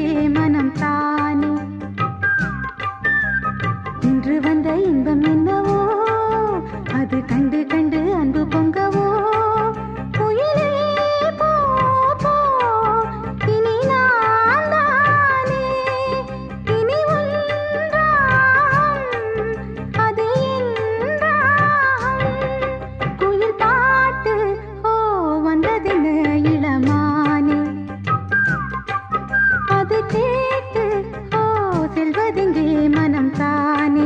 செல்வதெங்கே மனம் தானே. இன்று வந்த இன்பம் என்னவோ அது கண்டு கண்டு அன்பு பொங்கவோ. குயிலே போ போ இனி நான் தானே, இனி ஒன்றாம் அது என்றாம். குயில் பாட்டு ஓ வந்ததென்ன இளமானே, அது கேட்டு ஓ செல்வதெங்கே மனம் தானே.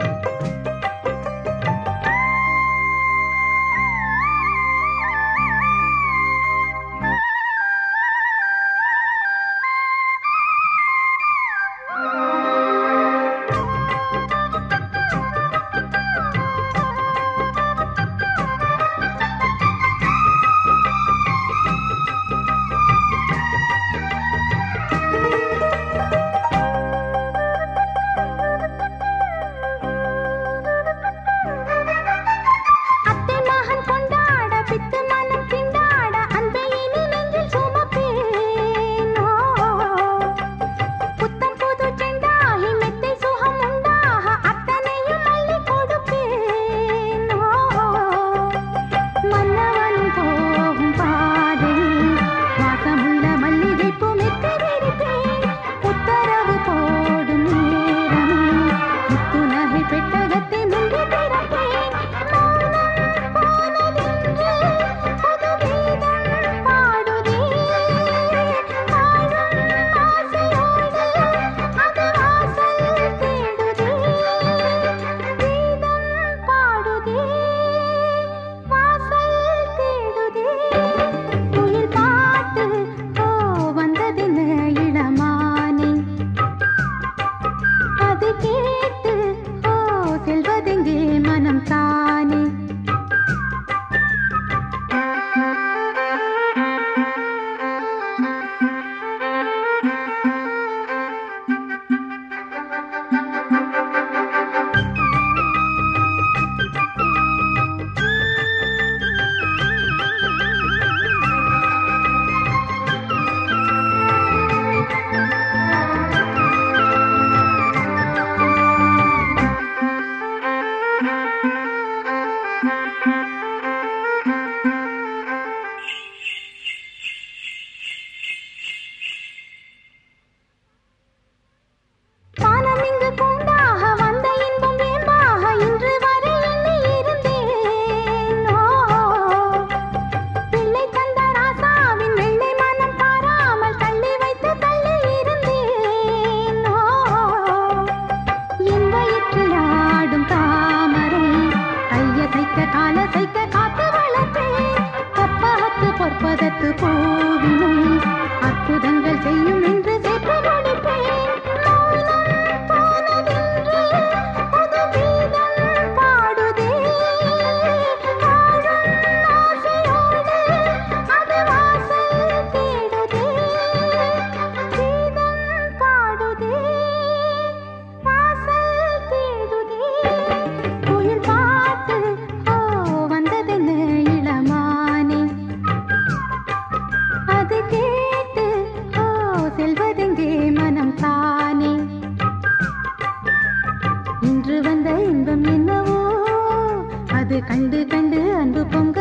பொற்பதத்து போவினை அற்புதங்கள் செய்யும் என்று சேற்று முடிப்பேன். போனதென்று புது கீதம் பாடுதே, வாழும் ஆசையோடு அது வாசல் தேடுதே. கீதம் பாடுதே, வாசல் தேடுதே. குயில் பாட்டு ஓ வந்ததென்ன இளமானே, அது கேட்டு ஓ செல்வதெங்கே மனம் தானே. இன்று வந்த இன்பம் என்னவோ அது கண்டு கண்டு அன்பு பொங்க